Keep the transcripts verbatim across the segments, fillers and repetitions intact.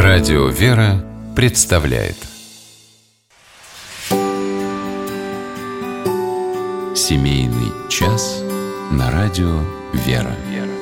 Радио «Вера» представляет Семейный час на радио «Вера».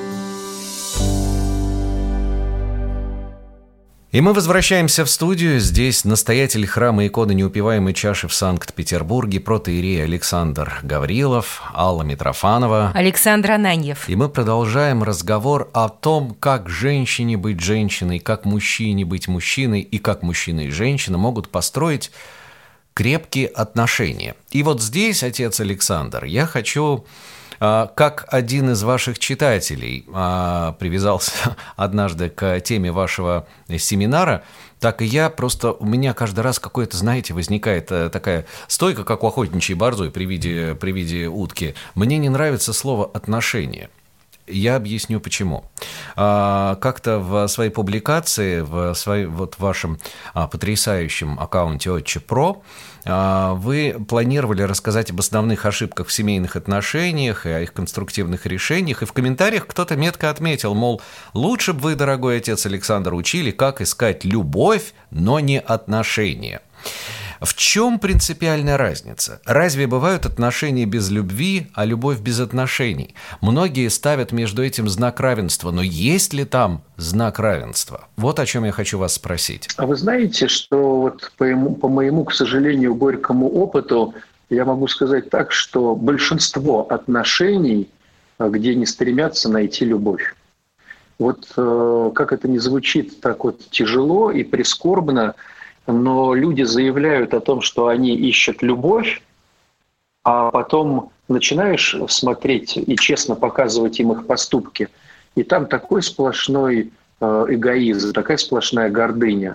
И мы возвращаемся в студию. Здесь настоятель храма иконы Неупиваемой чаши в Санкт-Петербурге, протоиерей Александр Гаврилов, Алла Митрофанова, Александр Ананьев. И мы продолжаем разговор о том, как женщине быть женщиной, как мужчине быть мужчиной, и как мужчина и женщина могут построить крепкие отношения. И вот здесь, отец Александр, я хочу... Как один из ваших читателей привязался однажды к теме вашего семинара, так и я просто, у меня каждый раз какое-то, знаете, возникает такая стойка, как у охотничьей борзой при виде, при виде утки. Мне не нравится слово «отношения». Я объясню, почему. Как-то в своей публикации, в своей, вот в вашем потрясающем аккаунте «Отче Про» вы планировали рассказать об основных ошибках в семейных отношениях и о их конструктивных решениях, и в комментариях кто-то метко отметил, мол, лучше бы вы, дорогой отец Александр, учили, как искать любовь, но не отношения. В чем принципиальная разница? Разве бывают отношения без любви, а любовь без отношений? Многие ставят между этим знак равенства, но есть ли там знак равенства? Вот о чем я хочу вас спросить. А вы знаете, что вот по моему, по моему, к сожалению, горькому опыту, я могу сказать так, что большинство отношений, где не стремятся найти любовь. Вот как это ни звучит так вот тяжело и прискорбно, но люди заявляют о том, что они ищут любовь, а потом начинаешь смотреть и честно показывать им их поступки, и там такой сплошной эгоизм, такая сплошная гордыня,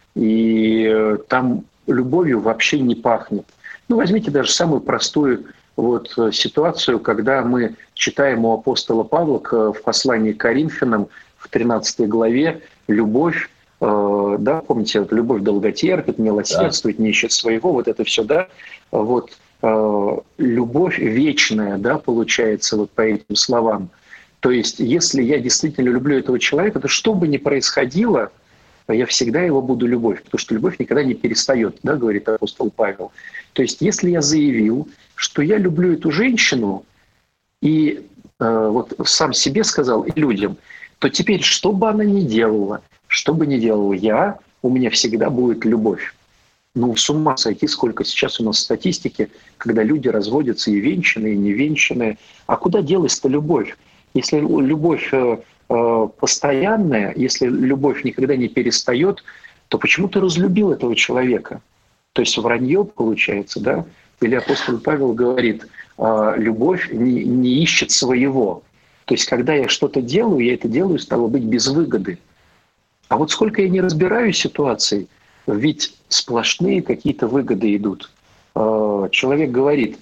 и там любовью вообще не пахнет. Ну, возьмите даже самую простую вот ситуацию, когда мы читаем у апостола Павла в послании к Коринфянам в тринадцатой главе «Любовь». Да, помните, любовь долготерпит, милосердствует, не ищет своего, вот это все, да, вот любовь вечная, да, получается вот по этим словам. То есть, если я действительно люблю этого человека, то что бы ни происходило, я всегда его буду любовь, потому что любовь никогда не перестает, да, говорит апостол Павел. То есть, если я заявил, что я люблю эту женщину, и э, вот сам себе сказал и людям, то теперь, что бы она ни делала, что бы ни делал я, у меня всегда будет любовь. Ну, с ума сойти, сколько сейчас у нас статистики, когда люди разводятся и венчанные, и невенчанные. А куда делась-то любовь? Если любовь э, э, постоянная, если любовь никогда не перестает, то почему ты разлюбил этого человека? То есть вранье получается, да? Или апостол Павел говорит, э, любовь не, не ищет своего. То есть когда я что-то делаю, я это делаю, стало быть, без выгоды. А вот сколько я не разбираю ситуаций, ведь сплошные какие-то выгоды идут. Человек говорит,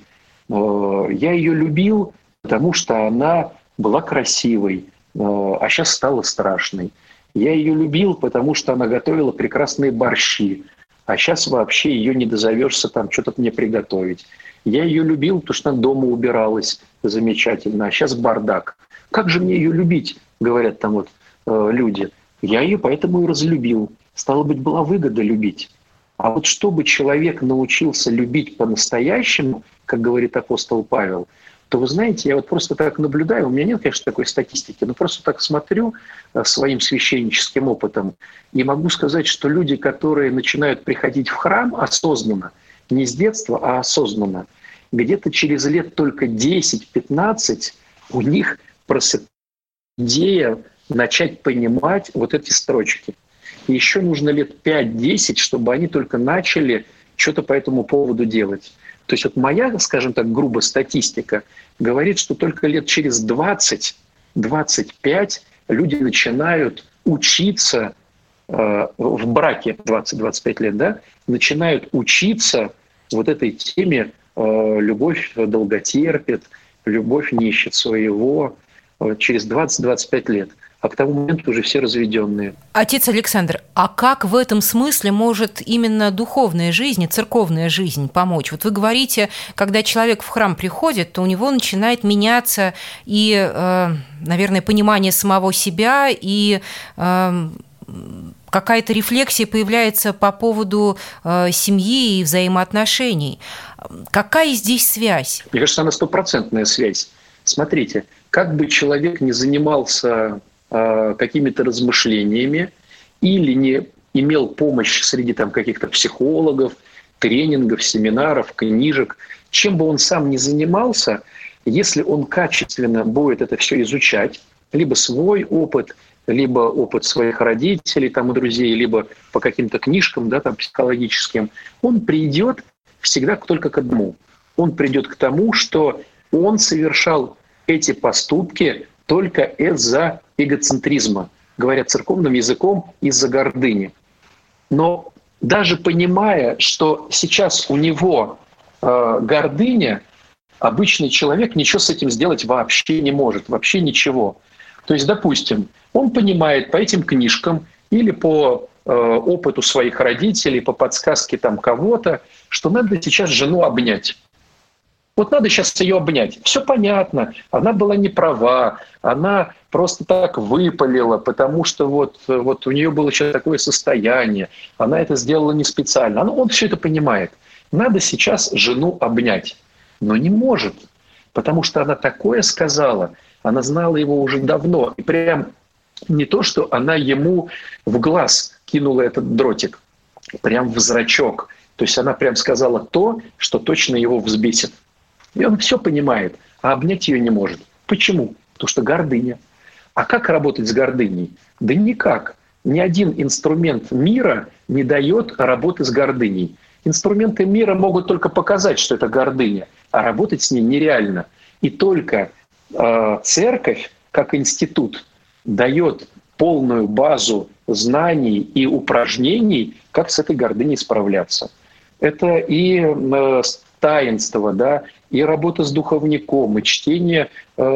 я ее любил, потому что она была красивой, а сейчас стала страшной. Я ее любил, потому что она готовила прекрасные борщи, а сейчас вообще ее не дозовешься там что-то мне приготовить. Я ее любил, потому что она дома убиралась замечательно, а сейчас бардак. Как же мне ее любить, говорят там вот люди. Я ее поэтому и разлюбил. Стало быть, была выгода любить. А вот чтобы человек научился любить по-настоящему, как говорит апостол Павел, то, вы знаете, я вот просто так наблюдаю, у меня нет, конечно, такой статистики, но просто так смотрю своим священническим опытом и могу сказать, что люди, которые начинают приходить в храм осознанно, не с детства, а осознанно, где-то через лет только десять-пятнадцать у них просыпается идея начать понимать вот эти строчки. И еще нужно лет пять-десять, чтобы они только начали что-то по этому поводу делать. То есть вот моя, скажем так, грубо статистика говорит, что только лет через двадцать-двадцать пять люди начинают учиться э, в браке, двадцать-двадцать пять лет, да, начинают учиться вот этой теме э, «любовь долготерпит», «любовь не ищет своего», э, через двадцать-двадцать пять лет. А к тому моменту уже все разведенные. Отец Александр, а как в этом смысле может именно духовная жизнь и церковная жизнь помочь? Вот вы говорите, когда человек в храм приходит, то у него начинает меняться и, наверное, понимание самого себя, и какая-то рефлексия появляется по поводу э, семьи и взаимоотношений. Какая здесь связь? Мне кажется, она стопроцентная связь. Смотрите, как бы человек не занимался э, какими-то размышлениями или не имел помощь среди там, каких-то психологов, тренингов, семинаров, книжек, чем бы он сам ни занимался, если он качественно будет это все изучать, либо свой опыт, либо опыт своих родителей там, и друзей, либо по каким-то книжкам да, там, психологическим, он придет всегда только к одному. Он придет к тому, что он совершал эти поступки только из-за эгоцентризма, говоря церковным языком, из-за гордыни. Но даже понимая, что сейчас у него э, гордыня, обычный человек ничего с этим сделать вообще не может, вообще ничего. То есть, допустим, он понимает по этим книжкам или по э, опыту своих родителей, по подсказке там кого-то, что надо сейчас жену обнять. Вот надо сейчас ее обнять. Все понятно, она была не права, она просто так выпалила, потому что вот, вот у нее было сейчас такое состояние, она это сделала не специально. Он все это понимает. Надо сейчас жену обнять. Но не может, потому что она такое сказала, она знала его уже давно. И прям не то, что она ему в глаз кинула этот дротик, прям в зрачок. То есть она прям сказала то, что точно его взбесит. И он все понимает, а обнять ее не может. Почему? Потому что гордыня. А как работать с гордыней? Да никак. Ни один инструмент мира не дает работы с гордыней. Инструменты мира могут только показать, что это гордыня, а работать с ней нереально. И только э, церковь, как институт, дает полную базу знаний и упражнений, как с этой гордыней справляться. Это и э, таинство, да, и работа с духовником, и чтение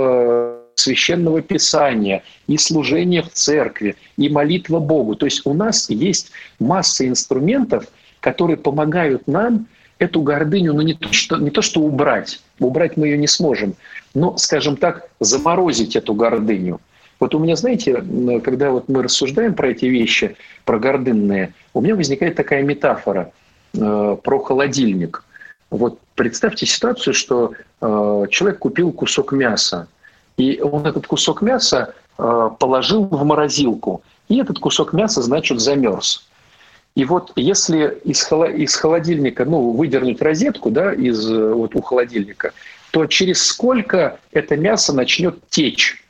э, священного писания, и служение в церкви, и молитва Богу. То есть у нас есть масса инструментов, которые помогают нам эту гордыню, ну не то, что, не то что убрать, убрать мы ее не сможем, но, скажем так, заморозить эту гордыню. Вот у меня, знаете, когда вот мы рассуждаем про эти вещи, про гордынные, у меня возникает такая метафора э, про холодильник. Вот представьте ситуацию, что э, человек купил кусок мяса, и он этот кусок мяса э, положил в морозилку, и этот кусок мяса, значит, замерз. И вот если из холодильника, ну, выдернуть розетку, да, из, вот, у холодильника, то через сколько это мясо начнет течь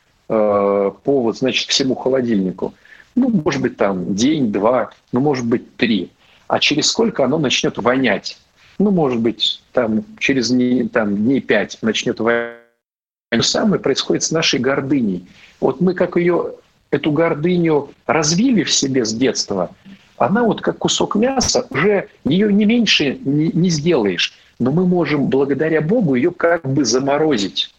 э, по, вот, значит, всему холодильнику? Ну, может быть, там день, два, ну, может быть, три. А через сколько оно начнет вонять? Ну, может быть, там, через дней, там, дней пять начнет вонять. То же самое происходит с нашей гордыней. Вот мы как ее, эту гордыню развили в себе с детства, она вот как кусок мяса, уже ее не меньше не, не сделаешь. Но мы можем благодаря Богу ее как бы заморозить.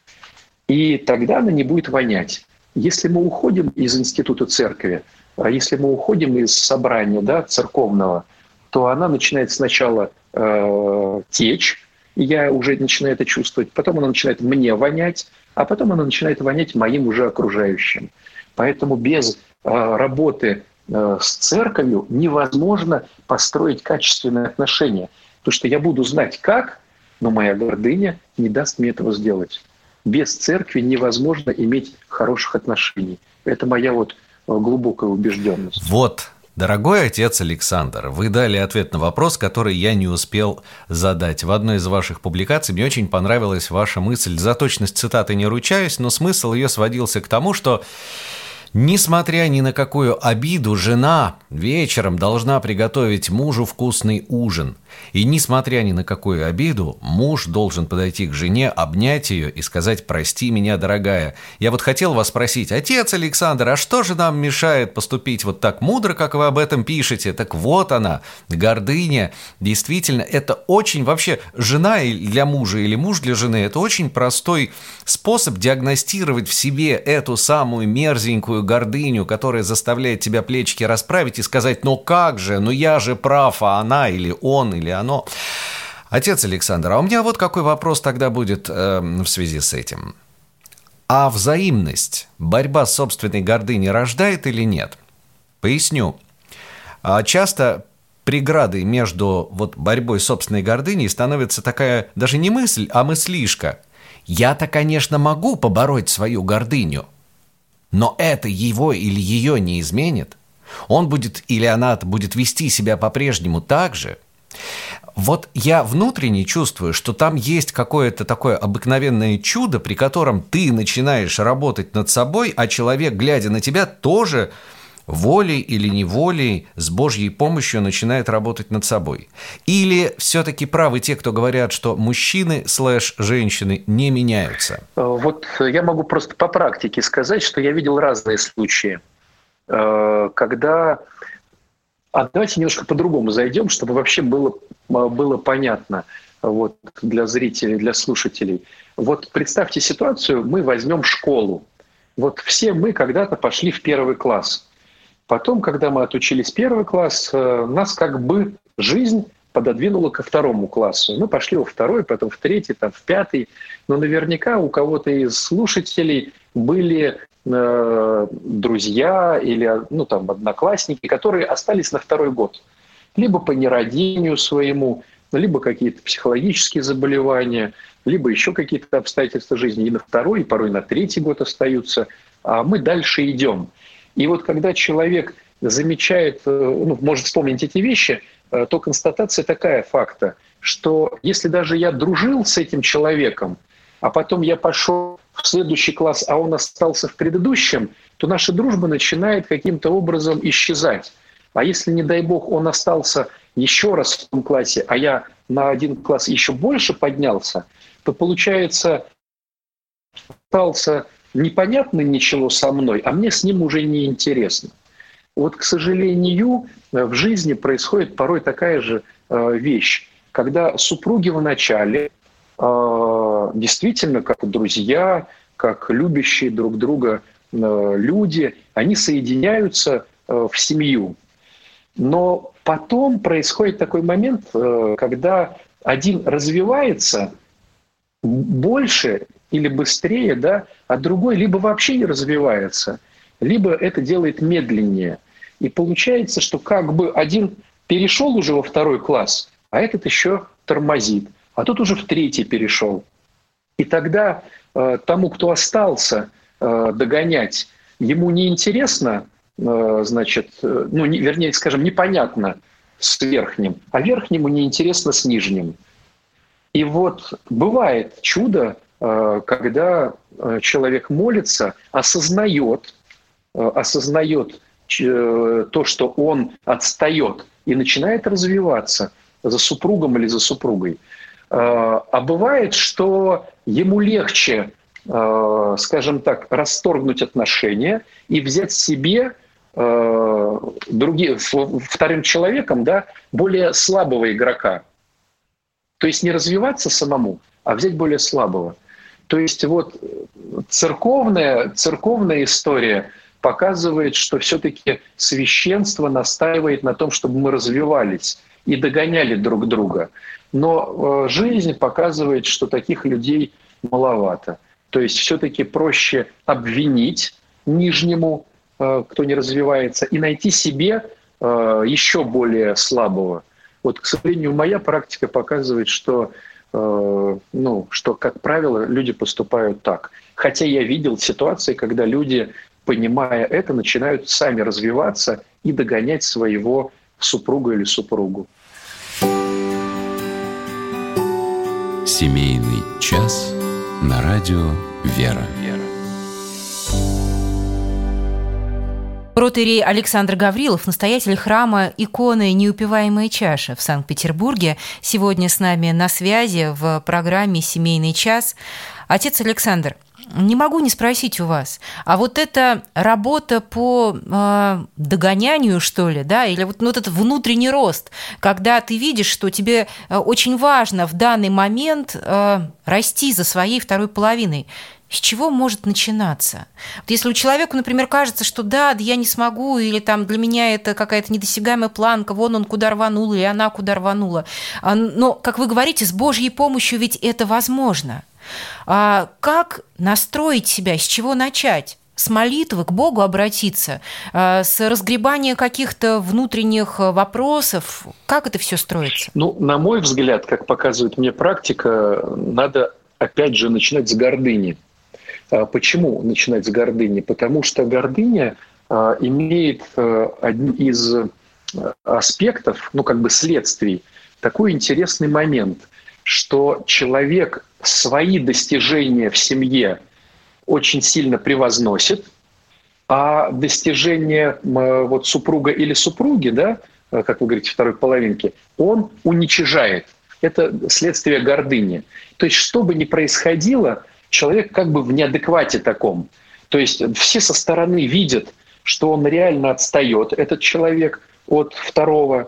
И тогда она не будет вонять. Если мы уходим из института церкви, а если мы уходим из собрания, да, церковного, то она начинает сначала э, течь, и я уже начинаю это чувствовать, потом она начинает мне вонять, а потом она начинает вонять моим уже окружающим. Поэтому без э, работы с церковью невозможно построить качественные отношения. Потому что я буду знать как, но моя гордыня не даст мне этого сделать. Без церкви невозможно иметь хороших отношений. Это моя вот глубокая убежденность. Вот, дорогой отец Александр, вы дали ответ на вопрос, который я не успел задать. В одной из ваших публикаций мне очень понравилась ваша мысль. За точность цитаты не ручаюсь, но смысл ее сводился к тому, что несмотря ни на какую обиду, жена вечером должна приготовить мужу вкусный ужин. И несмотря ни на какую обиду, муж должен подойти к жене, обнять ее и сказать: «Прости меня, дорогая». Я вот хотел вас спросить: отец Александр, а что же нам мешает поступить вот так мудро, как вы об этом пишете? Так вот она, гордыня. Действительно, это очень вообще жена для мужа или муж для жены, это очень простой способ диагностировать в себе эту самую мерзенькую гордыню, которая заставляет тебя плечики расправить и сказать: ну как же, ну я же прав, а она или он, или оно. Отец Александр, а у меня вот какой вопрос тогда будет э, в связи с этим. А взаимность, борьба с собственной гордыней рождает или нет? Поясню. А часто преградой между вот борьбой с собственной гордыней становится такая даже не мысль, а мыслишка. Я-то, конечно, могу побороть свою гордыню, но это его или ее не изменит. Он будет или она будет вести себя по-прежнему так же. Вот я внутренне чувствую, что там есть какое-то такое обыкновенное чудо, при котором ты начинаешь работать над собой, а человек, глядя на тебя, тоже волей или неволей с Божьей помощью начинает работать над собой. Или все-таки правы те, кто говорят, что мужчины слэш женщины не меняются? Вот я могу просто по практике сказать, что я видел разные случаи, когда... А давайте немножко по-другому зайдем, чтобы вообще было, было понятно вот, для зрителей, для слушателей. Вот представьте ситуацию, мы возьмем школу. Вот все мы когда-то пошли в первый класс. Потом, когда мы отучились первый класс, нас как бы жизнь пододвинула ко второму классу. Мы пошли во второй, потом в третий, там, в пятый. Но наверняка у кого-то из слушателей были э, друзья или ну, там, одноклассники, которые остались на второй год. Либо по нерадению своему, либо какие-то психологические заболевания, либо еще какие-то обстоятельства жизни. И на второй, и порой на третий год остаются. А мы дальше идем. И вот когда человек замечает, ну, может вспомнить эти вещи, то констатация такая факта, что если даже я дружил с этим человеком, а потом я пошел в следующий класс, а он остался в предыдущем, то наша дружба начинает каким-то образом исчезать. А если, не дай бог, он остался еще раз в том классе, а я на один класс еще больше поднялся, то получается, остался непонятно ничего со мной, а мне с ним уже не интересно. Вот, к сожалению, в жизни происходит порой такая же вещь, когда супруги вначале действительно, как друзья, как любящие друг друга люди, они соединяются в семью. Но потом происходит такой момент, когда один развивается больше или быстрее, да, а другой либо вообще не развивается, либо это делает медленнее. И получается, что как бы один перешел уже во второй класс, а этот еще тормозит, а тот уже в третий перешел. И тогда э, тому, кто остался э, догонять, ему неинтересно, э, значит, э, ну, не, вернее, скажем, непонятно с верхним, а верхнему неинтересно с нижним. И вот бывает чудо, э, когда э, человек молится, осознает, э, осознает э, то, что он отстает, и начинает развиваться за супругом или за супругой. А бывает, что ему легче, скажем так, расторгнуть отношения и взять себе другим, вторым человеком, да, более слабого игрока. То есть не развиваться самому, а взять более слабого. То есть вот церковная, церковная история показывает, что все-таки священство настаивает на том, чтобы мы развивались и догоняли друг друга. Но жизнь показывает, что таких людей маловато. То есть все-таки проще обвинить нижнему, кто не развивается, и найти себе еще более слабого. Вот, к сожалению, моя практика показывает, что, ну, что, как правило, люди поступают так. Хотя я видел ситуации, когда люди, понимая это, начинают сами развиваться и догонять своего супруга или супругу. Семейный час на радио «Вера». Протоиерей Александр Гаврилов, настоятель храма иконы «Неупиваемая чаша» в Санкт-Петербурге, сегодня с нами на связи в программе «Семейный час». Отец Александр, не могу не спросить у вас, а вот эта работа по э, догонянию, что ли, да, или вот, ну, вот этот внутренний рост, когда ты видишь, что тебе очень важно в данный момент э, расти за своей второй половиной, с чего может начинаться? Вот если у человека, например, кажется, что да, да я не смогу, или там для меня это какая-то недосягаемая планка, вон он куда рванул, или она куда рванула. Но, как вы говорите, с Божьей помощью ведь это возможно. А как настроить себя, с чего начать? с молитвы к Богу обратиться, с разгребания каких-то внутренних вопросов? Как это все строится? Ну, на мой взгляд, как показывает мне практика, надо опять же начинать с гордыни. Почему начинать с гордыни? Потому что гордыня имеет один из аспектов, ну как бы следствий, такой интересный момент, что человек свои достижения в семье очень сильно превозносит, а достижения вот супруга или супруги, да, как вы говорите, второй половинки, он уничижает. Это следствие гордыни. То есть, что бы ни происходило, человек как бы в неадеквате таком. То есть все со стороны видят, что он реально отстает, этот человек, от второго,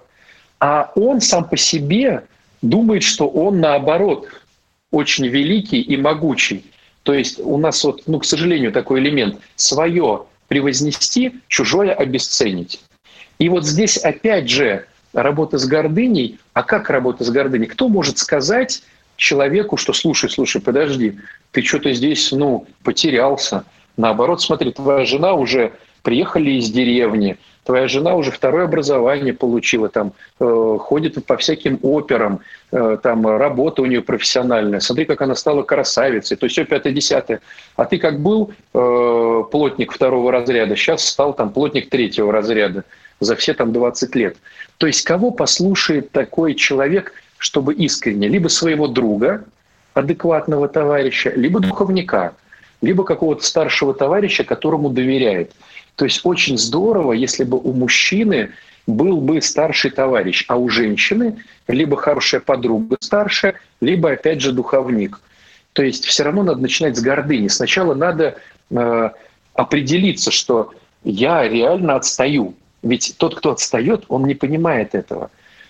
а он сам по себе думает, что он наоборот очень великий и могучий. То есть у нас, вот, ну, к сожалению, такой элемент – свое превознести, чужое обесценить. И вот здесь опять же работа с гордыней. А как работа с гордыней? Кто может сказать человеку, что слушай, слушай, подожди, ты что-то здесь, ну, потерялся. Наоборот, смотри, твоя жена уже приехали из деревни, твоя жена уже второе образование получила, там, э, ходит по всяким операм, э, там, работа у нее профессиональная. Смотри, как она стала красавицей. То есть все пятое-десятое. А ты как был э, плотник второго разряда, сейчас стал там плотник третьего разряда за все там двадцать лет. То есть кого послушает такой человек, чтобы искренне? Либо своего друга, адекватного товарища, либо духовника, либо какого-то старшего товарища, которому доверяет. То есть очень здорово, если бы у мужчины был бы старший товарищ, а у женщины либо хорошая подруга старшая, либо, опять же, духовник. То есть все равно надо начинать с гордыни. Сначала надо э, определиться, что я реально отстаю. Ведь тот, кто отстает, он не понимает этого.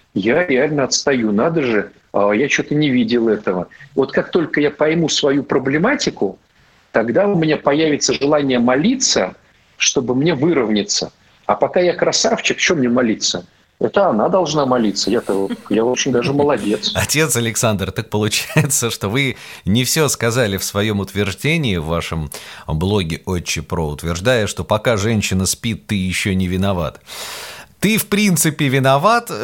Я реально отстаю, надо же, э, я что-то не видел этого. Вот как только я пойму свою проблематику, тогда у меня появится желание молиться, чтобы мне выровняться. А пока я красавчик, что мне молиться? Это она должна молиться. Я-то, я очень даже молодец. Отец Александр, так получается, что вы не все сказали в своем утверждении в вашем блоге «Отче Про», утверждая, что пока женщина спит, ты еще не виноват. Ты, в принципе, виноват.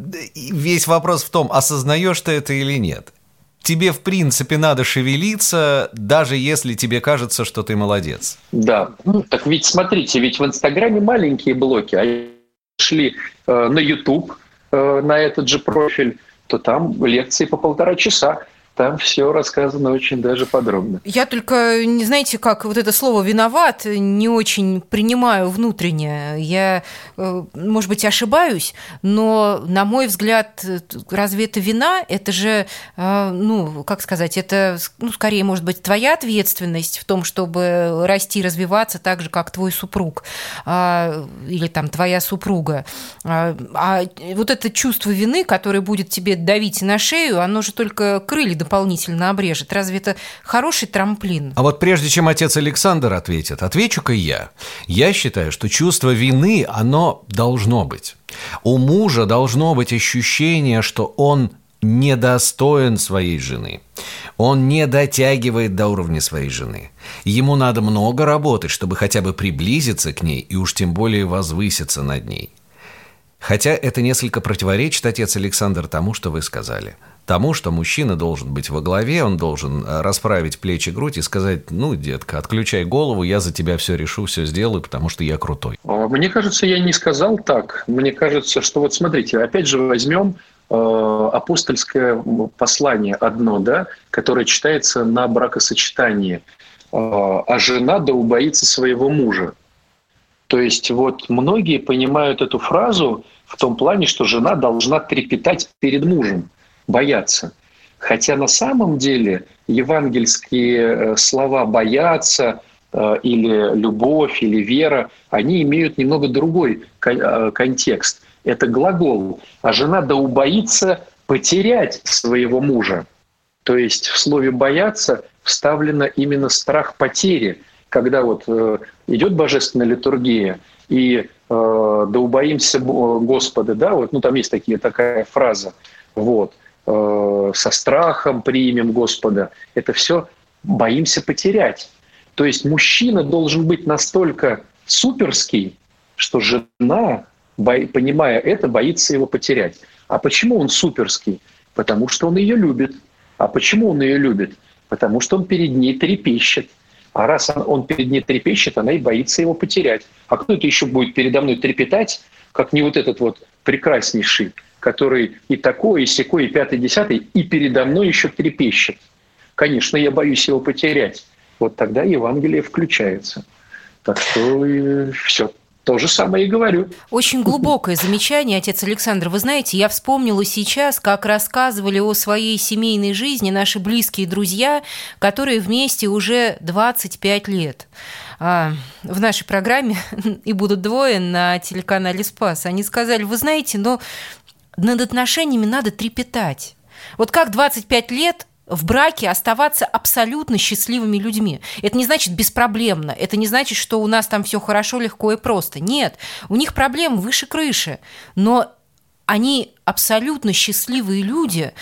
Весь вопрос в том, осознаешь ты это или нет. Тебе, в принципе, надо шевелиться, даже если тебе кажется, что ты молодец. Да. Ну, так ведь смотрите, ведь в Инстаграме маленькие блоки, а шли э, на YouTube, э, на этот же профиль, то там лекции по полтора часа. Там все рассказано очень даже подробно. Я только, не знаете, как вот это слово «виноват» не очень принимаю внутренне. Я, может быть, ошибаюсь, но, на мой взгляд, разве это вина? Это же, ну, как сказать, это, ну, скорее, может быть, твоя ответственность в том, чтобы расти, развиваться так же, как твой супруг или там твоя супруга. А вот это чувство вины, которое будет тебе давить на шею, оно же только крылья дополнительно обрежет. Разве это хороший трамплин? А вот прежде чем отец Александр ответит, отвечу-ка я. Я считаю, что чувство вины, оно должно быть. У мужа должно быть ощущение, что он недостоин своей жены. Он не дотягивает до уровня своей жены. Ему надо много работать, чтобы хотя бы приблизиться к ней и уж тем более возвыситься над ней. Хотя это несколько противоречит, отец Александр, тому, что вы сказали. Тому, что мужчина должен быть во главе, он должен расправить плечи, грудь и сказать: ну, детка, отключай голову, я за тебя все решу, все сделаю, потому что я крутой. Мне кажется, я не сказал так. Мне кажется, что вот смотрите, опять же возьмем э, апостольское послание одно, да, которое читается на бракосочетании. Э, а жена да убоится своего мужа. То есть вот многие понимают эту фразу в том плане, что жена должна трепетать перед мужем, бояться. Хотя на самом деле евангельские слова «бояться» или «любовь», или «вера», они имеют немного другой контекст. Это глагол. А жена да убоится потерять своего мужа. То есть в слове «бояться» вставлено именно страх потери. Когда вот идет божественная литургия, и э, «да убоимся Господа», да, вот, ну там есть такие, такая фраза, вот, со страхом примем Господа. Это все боимся потерять. То есть мужчина должен быть настолько суперский, что жена, понимая это, боится его потерять. А почему он суперский? Потому что он ее любит. А почему он ее любит? Потому что он перед ней трепещет. А раз он перед ней трепещет, она и боится его потерять. А кто это еще будет передо мной трепетать, как не вот этот вот прекраснейший, который и такой, и сякой, и пятый, десятый, и передо мной еще трепещет? Конечно, я боюсь его потерять. Вот тогда Евангелие включается. Так что и все. То же самое и говорю. Очень глубокое замечание, отец Александр. Вы знаете, я вспомнила сейчас, как рассказывали о своей семейной жизни наши близкие друзья, которые вместе уже двадцать пять лет. В нашей программе «И будут двое» на телеканале «Спас». Они сказали, вы знаете, но над отношениями надо трепетать. Вот как двадцать пять лет в браке оставаться абсолютно счастливыми людьми. Это не значит беспроблемно, это не значит, что у нас там все хорошо, легко и просто. Нет, у них проблемы выше крыши, но они абсолютно счастливые люди,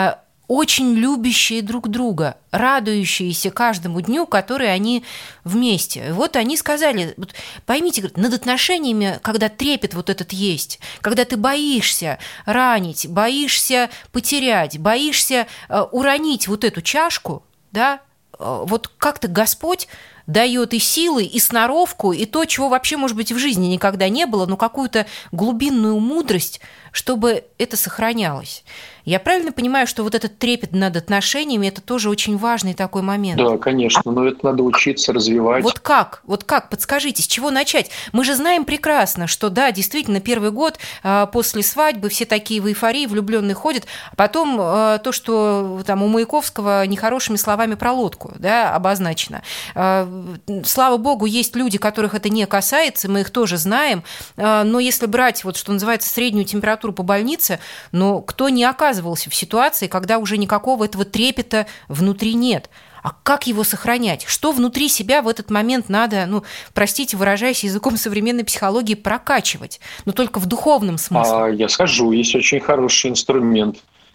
очень любящие друг друга, радующиеся каждому дню, который они вместе. И вот они сказали, поймите, говорят, над отношениями, когда трепет вот этот есть, когда ты боишься ранить, боишься потерять, боишься э, уронить вот эту чашку, да, э, вот как-то Господь дает и силы, и сноровку, и то, чего вообще, может быть, в жизни никогда не было, но какую-то глубинную мудрость, чтобы это сохранялось. Я правильно понимаю, что вот этот трепет над отношениями – это тоже очень важный такой момент? Да, конечно, но это надо учиться, развивать. Вот как? Вот как? Подскажите, с чего начать? Мы же знаем прекрасно, что да, действительно, первый год э, после свадьбы все такие в эйфории, влюбленные ходят, а потом э, то, что там у Маяковского нехорошими словами про лодку, да, обозначено. Э, слава богу, есть люди, которых это не касается, мы их тоже знаем, э, но если брать, вот, что называется, среднюю температуру по больнице, но кто не оказывается в ситуации, когда уже никакого этого трепета внутри нет. А как его сохранять? Что внутри себя в этот момент надо, ну, простите, выражаясь языком современной психологии, прокачивать? Но только в духовном смысле. А, я скажу, есть очень хороший инструмент.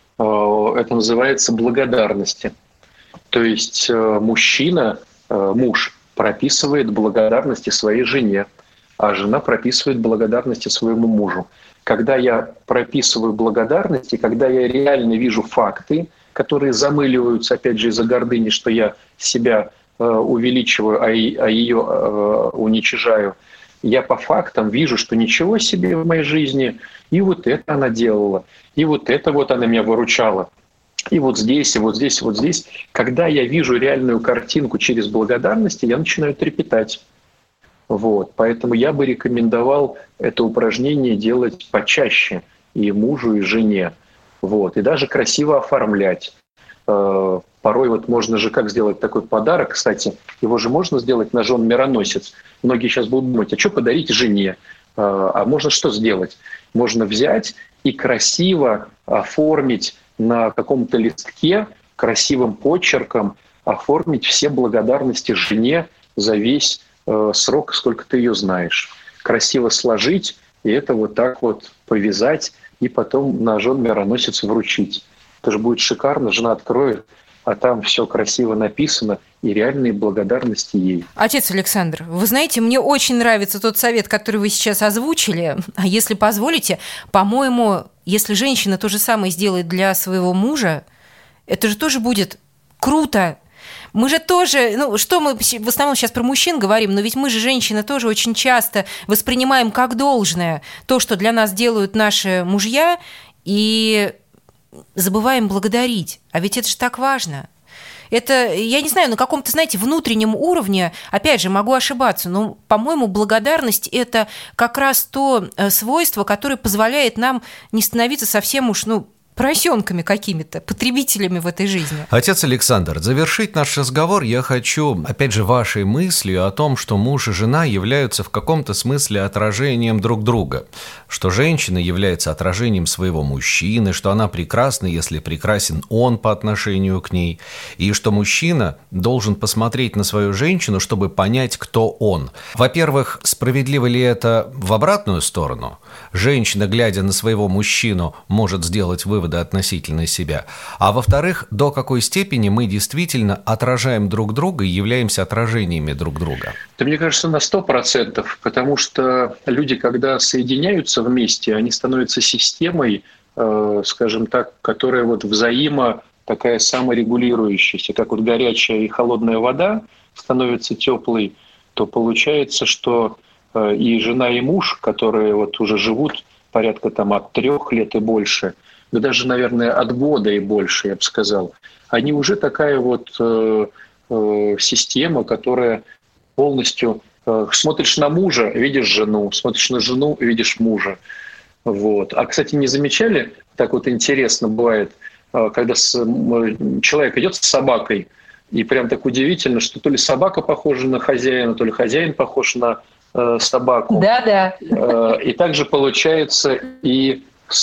Это называется благодарность. То есть мужчина, муж прописывает благодарности своей жене, а жена прописывает благодарности своему мужу. Когда я прописываю благодарности, когда я реально вижу факты, которые замыливаются, опять же, из-за гордыни, что я себя э, увеличиваю, а, и, а ее э, уничижаю, я по фактам вижу, что ничего себе в моей жизни, и вот это она делала, и вот это вот она меня выручала, и вот здесь, и вот здесь, и вот здесь. Когда я вижу реальную картинку через благодарности, я начинаю трепетать. Вот. Поэтому я бы рекомендовал это упражнение делать почаще и мужу, и жене. Вот. И даже красиво оформлять. Э, порой вот можно же как сделать такой подарок, кстати, его же можно сделать на жен-мироносец. Многие сейчас будут думать, а что подарить жене? Э, а можно что сделать? Можно взять и красиво оформить на каком-то листке, красивым почерком, оформить все благодарности жене за весь срок, сколько ты ее знаешь. Красиво сложить, и это вот так вот повязать, и потом на жен-мироносец вручить. Это же будет шикарно, жена откроет, а там все красиво написано, и реальные благодарности ей. Отец Александр, вы знаете, мне очень нравится тот совет, который вы сейчас озвучили. А если позволите, по-моему, если женщина то же самое сделает для своего мужа, это же тоже будет круто. Мы же тоже, ну, что мы в основном сейчас про мужчин говорим, но ведь мы же, женщины, тоже очень часто воспринимаем как должное то, что для нас делают наши мужья, и забываем благодарить. А ведь это же так важно. Это, я не знаю, на каком-то, знаете, внутреннем уровне, опять же, могу ошибаться, но, по-моему, благодарность – это как раз то свойство, которое позволяет нам не становиться совсем уж, ну, поросенками какими-то, потребителями в этой жизни. Отец Александр, завершить наш разговор я хочу, опять же, вашей мыслью о том, что муж и жена являются в каком-то смысле отражением друг друга, что женщина является отражением своего мужчины, что она прекрасна, если прекрасен он по отношению к ней, и что мужчина должен посмотреть на свою женщину, чтобы понять, кто он. Во-первых, справедливо ли это в обратную сторону? Женщина, глядя на своего мужчину, может сделать вывод, выводы относительно себя, а во-вторых, до какой степени мы действительно отражаем друг друга и являемся отражениями друг друга. Да, мне кажется, на сто процентов, потому что люди, когда соединяются вместе, они становятся системой, э, скажем так, которая вот взаимо такая саморегулирующаяся, как вот горячая и холодная вода становится теплой, то получается, что э, и жена, и муж, которые вот уже живут порядка там от трех лет и больше, да даже, наверное, от года и больше, я бы сказал, они уже такая вот э, э, система, которая полностью э, смотришь на мужа, видишь жену, смотришь на жену, видишь мужа. Вот. А, кстати, не замечали, так вот интересно бывает, э, когда с, э, человек идет с собакой, и прям так удивительно, что то ли собака похожа на хозяина, то ли хозяин похож на э, собаку. Да-да. Э, и также получается и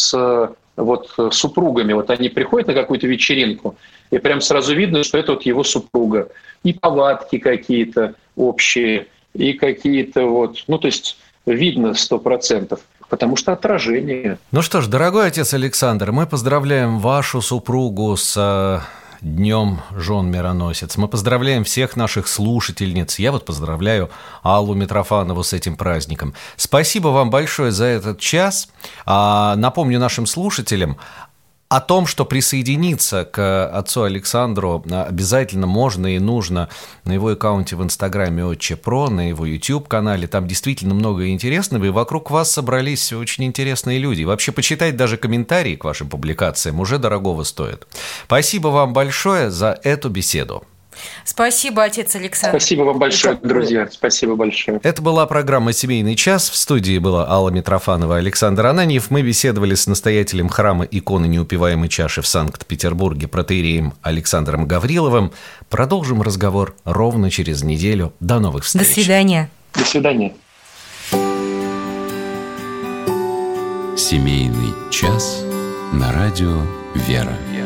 с вот, супругами. Вот они приходят на какую-то вечеринку, и прям сразу видно, что это вот его супруга. И повадки какие-то общие, и какие-то вот... Ну, то есть видно сто процентов. Потому что отражение. Ну что ж, дорогой отец Александр, мы поздравляем вашу супругу с Днем жен-мироносец. Мы поздравляем всех наших слушательниц. Я вот поздравляю Аллу Митрофанову с этим праздником. Спасибо вам большое за этот час. Напомню нашим слушателям о том, что присоединиться к отцу Александру обязательно можно и нужно на его аккаунте в Инстаграме Отче Про, на его YouTube-канале. Там действительно много интересного, и вокруг вас собрались очень интересные люди. И вообще почитать даже комментарии к вашим публикациям уже дорогого стоит. Спасибо вам большое за эту беседу. Спасибо, отец Александр. Спасибо вам большое, друзья. Спасибо большое. Это была программа «Семейный час». В студии была Алла Митрофанова и Александр Ананьев. Мы беседовали с настоятелем храма иконы неупиваемой чаши в Санкт-Петербурге протоиереем Александром Гавриловым. Продолжим разговор ровно через неделю. До новых встреч. До свидания. До свидания. «Семейный час» на радио «Вера».